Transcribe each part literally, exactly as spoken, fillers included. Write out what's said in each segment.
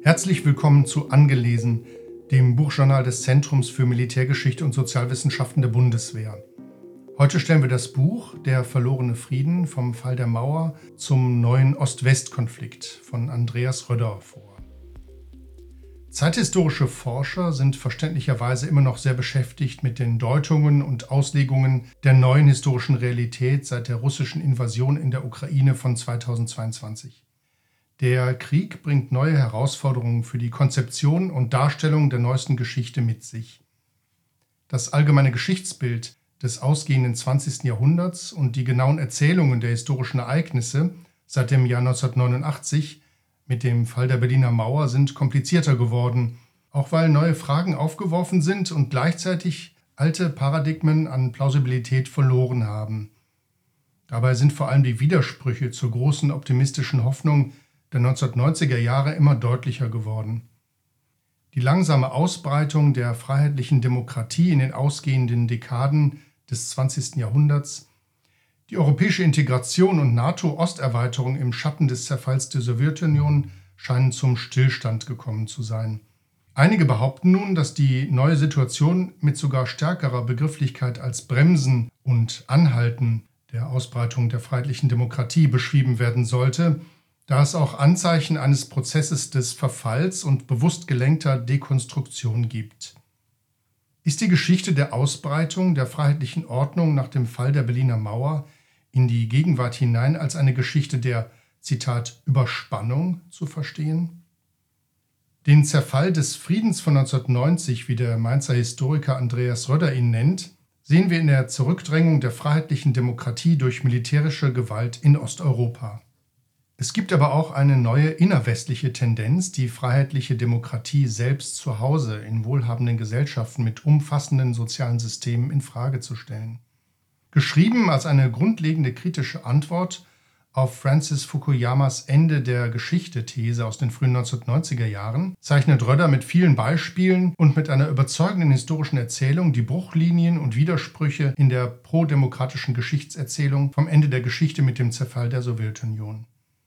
Herzlich willkommen zu Angelesen, dem Buchjournal des Zentrums für Militärgeschichte und Sozialwissenschaften der Bundeswehr. Heute stellen wir das Buch Der verlorene Frieden vom Fall der Mauer zum neuen Ost-West-Konflikt von Andreas Rödder vor. Zeithistorische Forscher sind verständlicherweise immer noch sehr beschäftigt mit den Deutungen und Auslegungen der neuen historischen Realität seit der russischen Invasion in der Ukraine von zweitausendzweiundzwanzig. Der Krieg bringt neue Herausforderungen für die Konzeption und Darstellung der neuesten Geschichte mit sich. Das allgemeine Geschichtsbild des ausgehenden zwanzigsten Jahrhunderts und die genauen Erzählungen der historischen Ereignisse seit dem Jahr neunzehnhundertneunundachtzig mit dem Fall der Berliner Mauer sind komplizierter geworden, auch weil neue Fragen aufgeworfen sind und gleichzeitig alte Paradigmen an Plausibilität verloren haben. Dabei sind vor allem die Widersprüche zur großen optimistischen Hoffnung der neunzehnhundertneunziger Jahre immer deutlicher geworden. Die langsame Ausbreitung der freiheitlichen Demokratie in den ausgehenden Dekaden des zwanzigsten Jahrhunderts, die europäische Integration und NATO-Osterweiterung im Schatten des Zerfalls der Sowjetunion scheinen zum Stillstand gekommen zu sein. Einige behaupten nun, dass die neue Situation mit sogar stärkerer Begrifflichkeit als Bremsen und Anhalten der Ausbreitung der freiheitlichen Demokratie beschrieben werden sollte, da es auch Anzeichen eines Prozesses des Verfalls und bewusst gelenkter Dekonstruktion gibt. Ist die Geschichte der Ausbreitung der freiheitlichen Ordnung nach dem Fall der Berliner Mauer in die Gegenwart hinein als eine Geschichte der, Zitat, Überspannung zu verstehen? Den Zerfall des Friedens von neunzehnhundertneunzig, wie der Mainzer Historiker Andreas Rödder ihn nennt, sehen wir in der Zurückdrängung der freiheitlichen Demokratie durch militärische Gewalt in Osteuropa. Es gibt aber auch eine neue innerwestliche Tendenz, die freiheitliche Demokratie selbst zu Hause in wohlhabenden Gesellschaften mit umfassenden sozialen Systemen in Frage zu stellen. Geschrieben als eine grundlegende kritische Antwort auf Francis Fukuyamas Ende der Geschichte-These aus den frühen neunzehnhundertneunziger Jahren zeichnet Rödder mit vielen Beispielen und mit einer überzeugenden historischen Erzählung die Bruchlinien und Widersprüche in der prodemokratischen Geschichtserzählung vom Ende der Geschichte mit dem Zerfall der Sowjetunion.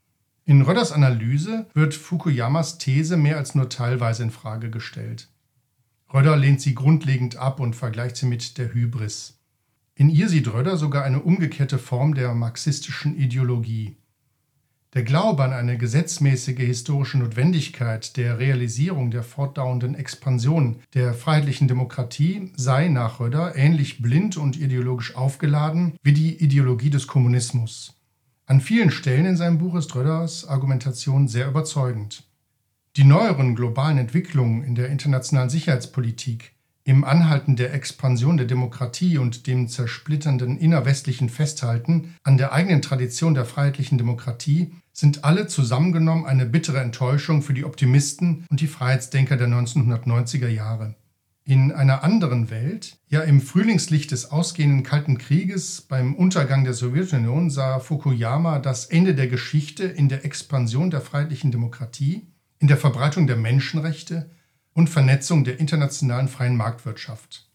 In Rödders Analyse wird Fukuyamas These mehr als nur teilweise in Frage gestellt. Rödder lehnt sie grundlegend ab und vergleicht sie mit der Hybris. In ihr sieht Rödder sogar eine umgekehrte Form der marxistischen Ideologie. Der Glaube an eine gesetzmäßige historische Notwendigkeit der Realisierung der fortdauernden Expansion der freiheitlichen Demokratie sei nach Rödder ähnlich blind und ideologisch aufgeladen wie die Ideologie des Kommunismus. An vielen Stellen in seinem Buch ist Rödders Argumentation sehr überzeugend. Die neueren globalen Entwicklungen in der internationalen Sicherheitspolitik, im Anhalten der Expansion der Demokratie und dem zersplitternden innerwestlichen Festhalten an der eigenen Tradition der freiheitlichen Demokratie sind alle zusammengenommen eine bittere Enttäuschung für die Optimisten und die Freiheitsdenker der neunzehnhundertneunziger Jahre. In einer anderen Welt, ja im Frühlingslicht des ausgehenden Kalten Krieges, beim Untergang der Sowjetunion, sah Fukuyama das Ende der Geschichte in der Expansion der freiheitlichen Demokratie, in der Verbreitung der Menschenrechte und Vernetzung der internationalen freien Marktwirtschaft.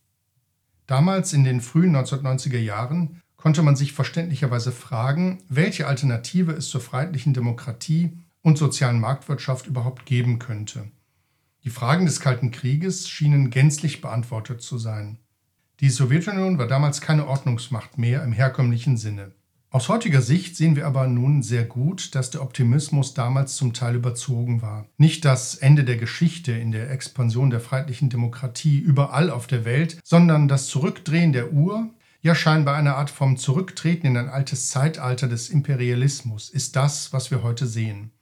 Damals in den frühen neunzehnhundertneunziger Jahren konnte man sich verständlicherweise fragen, welche Alternative es zur freiheitlichen Demokratie und sozialen Marktwirtschaft überhaupt geben könnte. Die Fragen des Kalten Krieges schienen gänzlich beantwortet zu sein. Die Sowjetunion war damals keine Ordnungsmacht mehr im herkömmlichen Sinne. Aus heutiger Sicht sehen wir aber nun sehr gut, dass der Optimismus damals zum Teil überzogen war. Nicht das Ende der Geschichte in der Expansion der freiheitlichen Demokratie überall auf der Welt, sondern das Zurückdrehen der Uhr, ja scheinbar eine Art vom Zurücktreten in ein altes Zeitalter des Imperialismus, ist das, was wir heute sehen.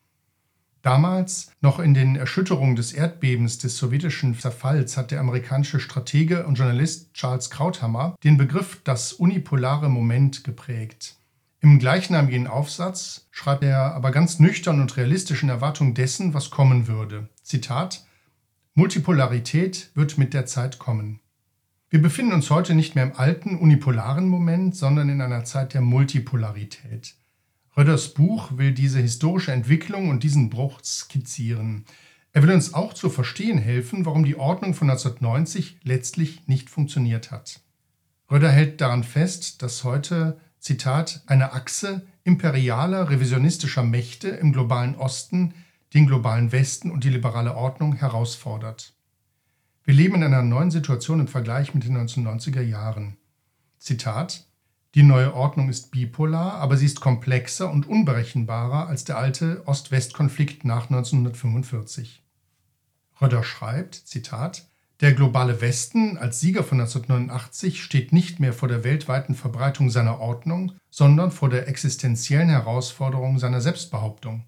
Damals, noch in den Erschütterungen des Erdbebens des sowjetischen Zerfalls, hat der amerikanische Stratege und Journalist Charles Krauthammer den Begriff das unipolare Moment geprägt. Im gleichnamigen Aufsatz schreibt er aber ganz nüchtern und realistisch in Erwartung dessen, was kommen würde. Zitat: Multipolarität wird mit der Zeit kommen. Wir befinden uns heute nicht mehr im alten, unipolaren Moment, sondern in einer Zeit der Multipolarität. Rödders Buch will diese historische Entwicklung und diesen Bruch skizzieren. Er will uns auch zu verstehen helfen, warum die Ordnung von neunzehnhundertneunzig letztlich nicht funktioniert hat. Rödder hält daran fest, dass heute, Zitat, eine Achse imperialer, revisionistischer Mächte im globalen Osten den globalen Westen und die liberale Ordnung herausfordert. Wir leben in einer neuen Situation im Vergleich mit den neunzehnhundertneunziger Jahren. Zitat: Die neue Ordnung ist bipolar, aber sie ist komplexer und unberechenbarer als der alte Ost-West-Konflikt nach neunzehnhundertfünfundvierzig. Röder schreibt, Zitat: Der globale Westen als Sieger von neunzehnhundertneunundachtzig steht nicht mehr vor der weltweiten Verbreitung seiner Ordnung, sondern vor der existenziellen Herausforderung seiner Selbstbehauptung.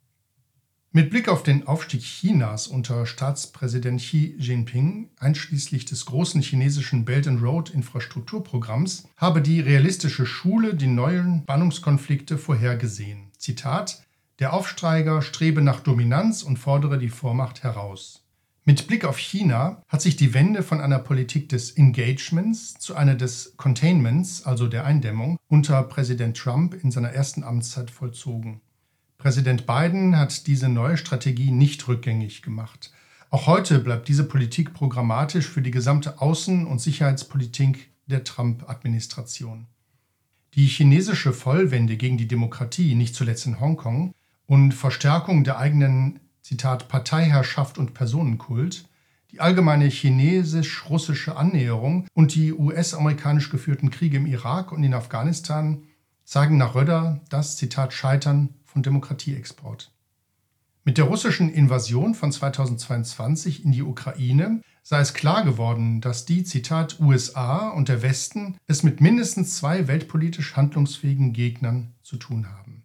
Mit Blick auf den Aufstieg Chinas unter Staatspräsident Xi Jinping, einschließlich des großen chinesischen Belt and Road Infrastrukturprogramms, habe die realistische Schule die neuen Spannungskonflikte vorhergesehen. Zitat: Der Aufsteiger strebe nach Dominanz und fordere die Vormacht heraus. Mit Blick auf China hat sich die Wende von einer Politik des Engagements zu einer des Containments, also der Eindämmung, unter Präsident Trump in seiner ersten Amtszeit vollzogen. Präsident Biden hat diese neue Strategie nicht rückgängig gemacht. Auch heute bleibt diese Politik programmatisch für die gesamte Außen- und Sicherheitspolitik der Trump-Administration. Die chinesische Vollwende gegen die Demokratie, nicht zuletzt in Hongkong, und Verstärkung der eigenen, Zitat, Parteiherrschaft und Personenkult, die allgemeine chinesisch-russische Annäherung und die U S-amerikanisch geführten Kriege im Irak und in Afghanistan zeigen nach Röder das, Zitat, Scheitern von Demokratieexport. Mit der russischen Invasion von zweitausendzweiundzwanzig in die Ukraine sei es klar geworden, dass die, Zitat, U S A und der Westen es mit mindestens zwei weltpolitisch handlungsfähigen Gegnern zu tun haben.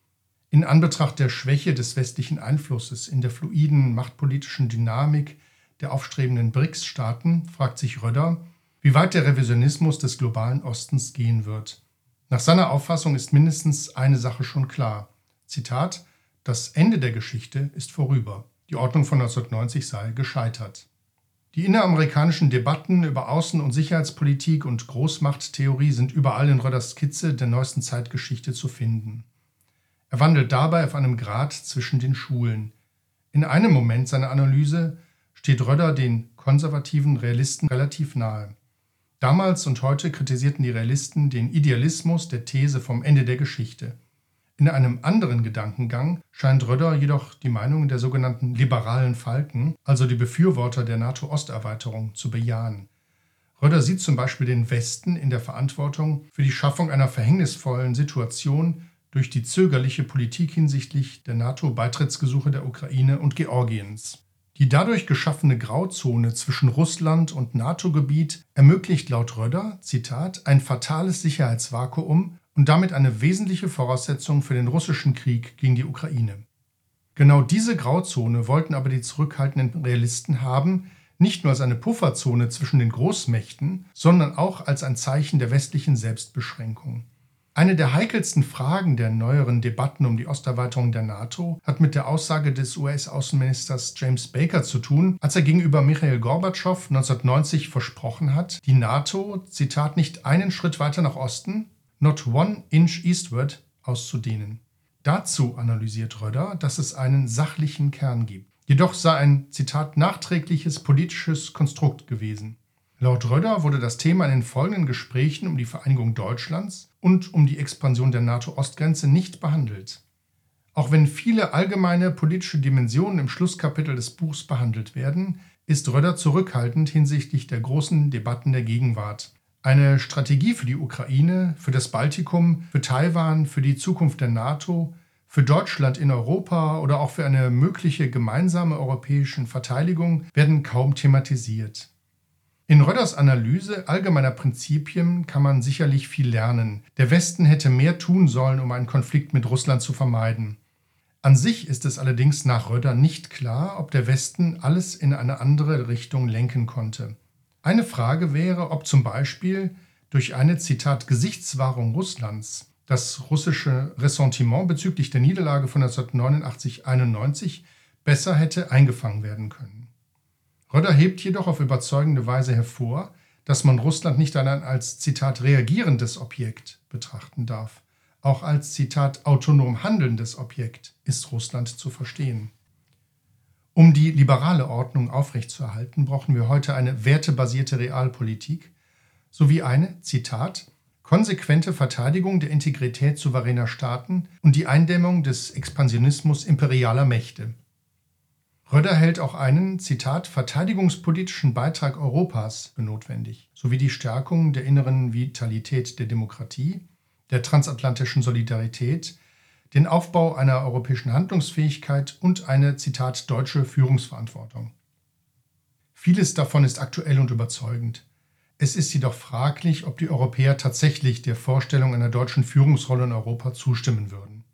In Anbetracht der Schwäche des westlichen Einflusses in der fluiden machtpolitischen Dynamik der aufstrebenden B R I C S-Staaten fragt sich Röder, wie weit der Revisionismus des globalen Ostens gehen wird. Nach seiner Auffassung ist mindestens eine Sache schon klar. Zitat: Das Ende der Geschichte ist vorüber. Die Ordnung von neunzehnhundertneunzig sei gescheitert. Die inneramerikanischen Debatten über Außen- und Sicherheitspolitik und Großmachttheorie sind überall in Röders Skizze der neuesten Zeitgeschichte zu finden. Er wandelt dabei auf einem Grat zwischen den Schulen. In einem Moment seiner Analyse steht Röder den konservativen Realisten relativ nahe. Damals und heute kritisierten die Realisten den Idealismus der These vom Ende der Geschichte. In einem anderen Gedankengang scheint Röder jedoch die Meinung der sogenannten liberalen Falken, also die Befürworter der NATO-Osterweiterung, zu bejahen. Röder sieht zum Beispiel den Westen in der Verantwortung für die Schaffung einer verhängnisvollen Situation durch die zögerliche Politik hinsichtlich der NATO-Beitrittsgesuche der Ukraine und Georgiens. Die dadurch geschaffene Grauzone zwischen Russland und NATO-Gebiet ermöglicht laut Röder, Zitat, ein fatales Sicherheitsvakuum und damit eine wesentliche Voraussetzung für den russischen Krieg gegen die Ukraine. Genau diese Grauzone wollten aber die zurückhaltenden Realisten haben, nicht nur als eine Pufferzone zwischen den Großmächten, sondern auch als ein Zeichen der westlichen Selbstbeschränkung. Eine der heikelsten Fragen der neueren Debatten um die Osterweiterung der NATO hat mit der Aussage des U S-Außenministers James Baker zu tun, als er gegenüber Michail Gorbatschow neunzehnhundertneunzig versprochen hat, die NATO, Zitat, nicht einen Schritt weiter nach Osten, not one inch eastward, auszudehnen. Dazu analysiert Röder, dass es einen sachlichen Kern gibt. Jedoch sei ein, Zitat, nachträgliches politisches Konstrukt gewesen. Laut Röder wurde das Thema in den folgenden Gesprächen um die Vereinigung Deutschlands und um die Expansion der NATO-Ostgrenze nicht behandelt. Auch wenn viele allgemeine politische Dimensionen im Schlusskapitel des Buchs behandelt werden, ist Röder zurückhaltend hinsichtlich der großen Debatten der Gegenwart. Eine Strategie für die Ukraine, für das Baltikum, für Taiwan, für die Zukunft der NATO, für Deutschland in Europa oder auch für eine mögliche gemeinsame europäische Verteidigung werden kaum thematisiert. In Röders Analyse allgemeiner Prinzipien kann man sicherlich viel lernen. Der Westen hätte mehr tun sollen, um einen Konflikt mit Russland zu vermeiden. An sich ist es allerdings nach Röder nicht klar, ob der Westen alles in eine andere Richtung lenken konnte. Eine Frage wäre, ob zum Beispiel durch eine, Zitat, Gesichtswahrung Russlands das russische Ressentiment bezüglich der Niederlage von neunzehnhundertneunundachtzig einundneunzig besser hätte eingefangen werden können. Röder hebt jedoch auf überzeugende Weise hervor, dass man Russland nicht allein als, Zitat, reagierendes Objekt betrachten darf. Auch als, Zitat, autonom handelndes Objekt ist Russland zu verstehen. Um die liberale Ordnung aufrechtzuerhalten, brauchen wir heute eine wertebasierte Realpolitik sowie eine, Zitat, konsequente Verteidigung der Integrität souveräner Staaten und die Eindämmung des Expansionismus imperialer Mächte. Röder hält auch einen, Zitat, verteidigungspolitischen Beitrag Europas für notwendig, sowie die Stärkung der inneren Vitalität der Demokratie, der transatlantischen Solidarität, den Aufbau einer europäischen Handlungsfähigkeit und eine, Zitat, deutsche Führungsverantwortung. Vieles davon ist aktuell und überzeugend. Es ist jedoch fraglich, ob die Europäer tatsächlich der Vorstellung einer deutschen Führungsrolle in Europa zustimmen würden.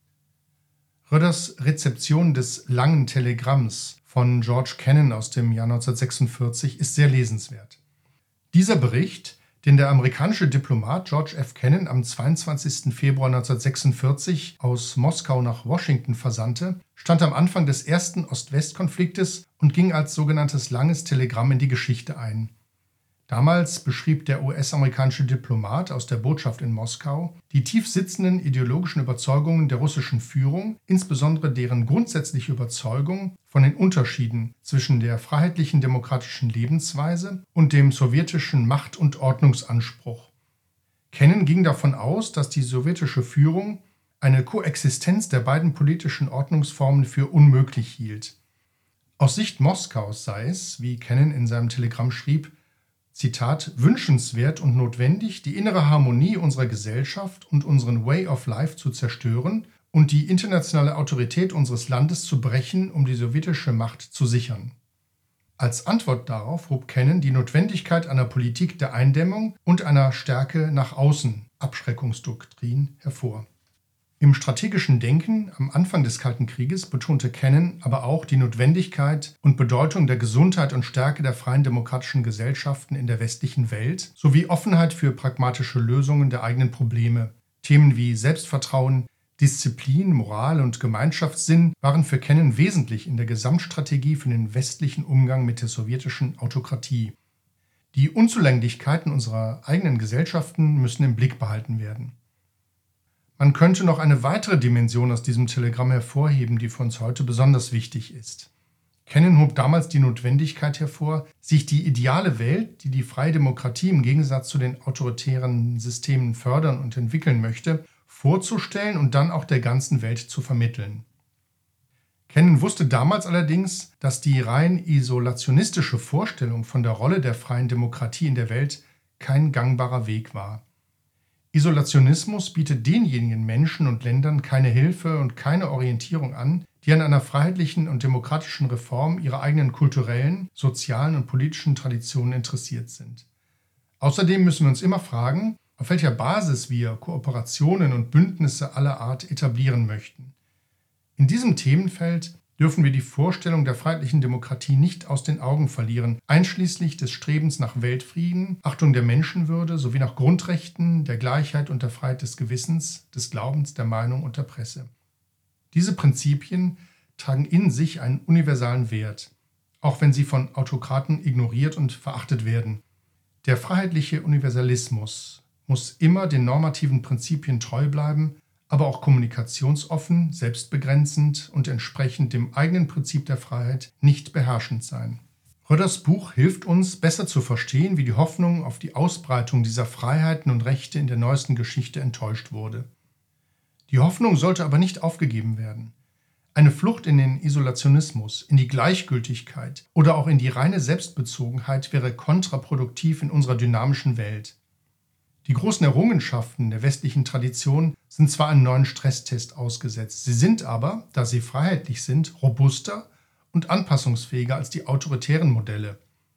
Röders Rezeption des langen Telegramms von George Kennan aus dem Jahr neunzehnhundertsechsundvierzig ist sehr lesenswert. Dieser Bericht, den der amerikanische Diplomat George F. Kennan am zweiundzwanzigsten Februar neunzehnhundertsechsundvierzig aus Moskau nach Washington versandte, stand am Anfang des ersten Ost-West-Konfliktes und ging als sogenanntes langes Telegramm in die Geschichte ein. Damals beschrieb der U S-amerikanische Diplomat aus der Botschaft in Moskau die tief sitzenden ideologischen Überzeugungen der russischen Führung, insbesondere deren grundsätzliche Überzeugung von den Unterschieden zwischen der freiheitlichen demokratischen Lebensweise und dem sowjetischen Macht- und Ordnungsanspruch. Kennan ging davon aus, dass die sowjetische Führung eine Koexistenz der beiden politischen Ordnungsformen für unmöglich hielt. Aus Sicht Moskaus sei es, wie Kennan in seinem Telegramm schrieb, Zitat, wünschenswert und notwendig, die innere Harmonie unserer Gesellschaft und unseren Way of Life zu zerstören und die internationale Autorität unseres Landes zu brechen, um die sowjetische Macht zu sichern. Als Antwort darauf hob Kennan die Notwendigkeit einer Politik der Eindämmung und einer Stärke nach außen, Abschreckungsdoktrin, hervor. Im strategischen Denken am Anfang des Kalten Krieges betonte Kennan aber auch die Notwendigkeit und Bedeutung der Gesundheit und Stärke der freien demokratischen Gesellschaften in der westlichen Welt sowie Offenheit für pragmatische Lösungen der eigenen Probleme. Themen wie Selbstvertrauen, Disziplin, Moral und Gemeinschaftssinn waren für Kennan wesentlich in der Gesamtstrategie für den westlichen Umgang mit der sowjetischen Autokratie. Die Unzulänglichkeiten unserer eigenen Gesellschaften müssen im Blick behalten werden. Man könnte noch eine weitere Dimension aus diesem Telegramm hervorheben, die für uns heute besonders wichtig ist. Kennan hob damals die Notwendigkeit hervor, sich die ideale Welt, die die freie Demokratie im Gegensatz zu den autoritären Systemen fördern und entwickeln möchte, vorzustellen und dann auch der ganzen Welt zu vermitteln. Kennan wusste damals allerdings, dass die rein isolationistische Vorstellung von der Rolle der freien Demokratie in der Welt kein gangbarer Weg war. Isolationismus bietet denjenigen Menschen und Ländern keine Hilfe und keine Orientierung an, die an einer freiheitlichen und demokratischen Reform ihrer eigenen kulturellen, sozialen und politischen Traditionen interessiert sind. Außerdem müssen wir uns immer fragen, auf welcher Basis wir Kooperationen und Bündnisse aller Art etablieren möchten. In diesem Themenfeld dürfen wir die Vorstellung der freiheitlichen Demokratie nicht aus den Augen verlieren, einschließlich des Strebens nach Weltfrieden, Achtung der Menschenwürde sowie nach Grundrechten, der Gleichheit und der Freiheit des Gewissens, des Glaubens, der Meinung und der Presse. Diese Prinzipien tragen in sich einen universalen Wert, auch wenn sie von Autokraten ignoriert und verachtet werden. Der freiheitliche Universalismus muss immer den normativen Prinzipien treu bleiben, aber auch kommunikationsoffen, selbstbegrenzend und entsprechend dem eigenen Prinzip der Freiheit nicht beherrschend sein. Röders Buch hilft uns, besser zu verstehen, wie die Hoffnung auf die Ausbreitung dieser Freiheiten und Rechte in der neuesten Geschichte enttäuscht wurde. Die Hoffnung sollte aber nicht aufgegeben werden. Eine Flucht in den Isolationismus, in die Gleichgültigkeit oder auch in die reine Selbstbezogenheit wäre kontraproduktiv in unserer dynamischen Welt. Die großen Errungenschaften der westlichen Tradition sind zwar einem neuen Stresstest ausgesetzt, sie sind aber, da sie freiheitlich sind, robuster und anpassungsfähiger als die autoritären Modelle.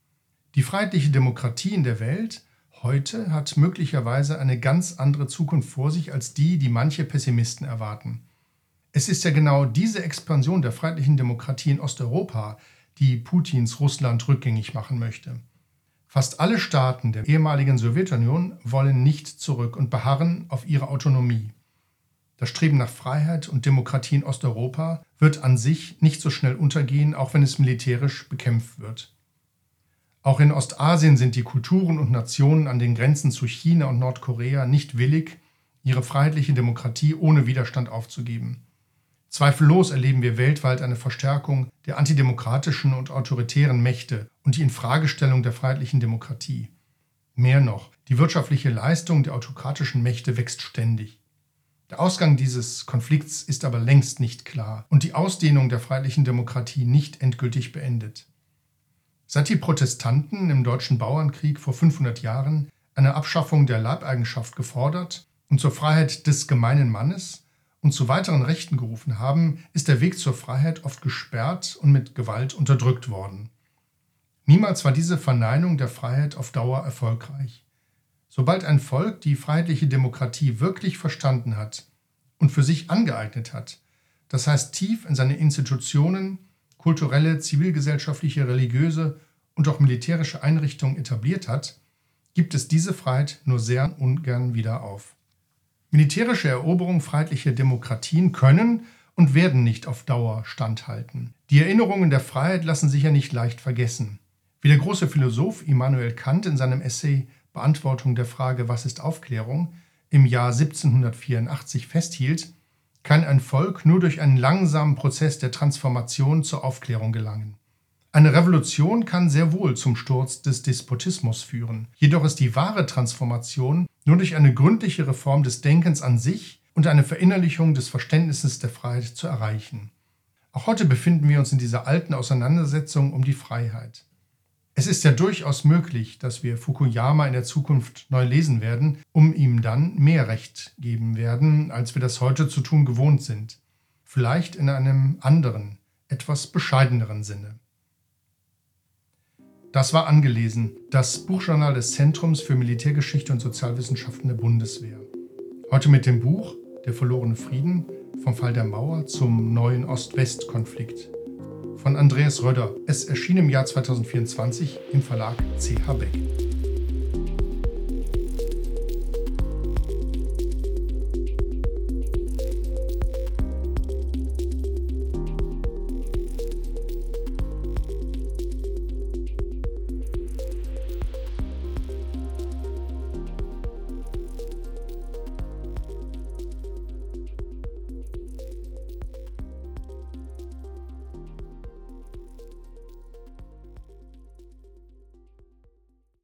Die freiheitliche Demokratie in der Welt heute hat möglicherweise eine ganz andere Zukunft vor sich als die, die manche Pessimisten erwarten. Es ist ja genau diese Expansion der freiheitlichen Demokratie in Osteuropa, die Putins Russland rückgängig machen möchte. Fast alle Staaten der ehemaligen Sowjetunion wollen nicht zurück und beharren auf ihre Autonomie. Das Streben nach Freiheit und Demokratie in Osteuropa wird an sich nicht so schnell untergehen, auch wenn es militärisch bekämpft wird. Auch in Ostasien sind die Kulturen und Nationen an den Grenzen zu China und Nordkorea nicht willig, ihre freiheitliche Demokratie ohne Widerstand aufzugeben. Zweifellos erleben wir weltweit eine Verstärkung der antidemokratischen und autoritären Mächte und die Infragestellung der freiheitlichen Demokratie. Mehr noch, die wirtschaftliche Leistung der autokratischen Mächte wächst ständig. Der Ausgang dieses Konflikts ist aber längst nicht klar und die Ausdehnung der freiheitlichen Demokratie nicht endgültig beendet. Seit die Protestanten im Deutschen Bauernkrieg vor fünfhundert Jahren eine Abschaffung der Leibeigenschaft gefordert und zur Freiheit des gemeinen Mannes und zu weiteren Rechten gerufen haben, ist der Weg zur Freiheit oft gesperrt und mit Gewalt unterdrückt worden. Niemals war diese Verneinung der Freiheit auf Dauer erfolgreich. Sobald ein Volk die freiheitliche Demokratie wirklich verstanden hat und für sich angeeignet hat, das heißt tief in seine Institutionen, kulturelle, zivilgesellschaftliche, religiöse und auch militärische Einrichtungen etabliert hat, gibt es diese Freiheit nur sehr ungern wieder auf. Militärische Eroberungen freiheitlicher Demokratien können und werden nicht auf Dauer standhalten. Die Erinnerungen der Freiheit lassen sich ja nicht leicht vergessen. Wie der große Philosoph Immanuel Kant in seinem Essay Beantwortung der Frage „Was ist Aufklärung?" im Jahr siebzehnhundertvierundachtzig festhielt, kann ein Volk nur durch einen langsamen Prozess der Transformation zur Aufklärung gelangen. Eine Revolution kann sehr wohl zum Sturz des Despotismus führen. Jedoch ist die wahre Transformation nur durch eine gründliche Reform des Denkens an sich und eine Verinnerlichung des Verständnisses der Freiheit zu erreichen. Auch heute befinden wir uns in dieser alten Auseinandersetzung um die Freiheit. Es ist ja durchaus möglich, dass wir Fukuyama in der Zukunft neu lesen werden, um ihm dann mehr Recht geben werden, als wir das heute zu tun gewohnt sind. Vielleicht in einem anderen, etwas bescheideneren Sinne. Das war Angelesen, das Buchjournal des Zentrums für Militärgeschichte und Sozialwissenschaften der Bundeswehr. Heute mit dem Buch Der verlorene Frieden, vom Fall der Mauer zum neuen Ost-West-Konflikt von Andreas Rödder. Es erschien im Jahr zweitausendvierundzwanzig im Verlag C H Beck.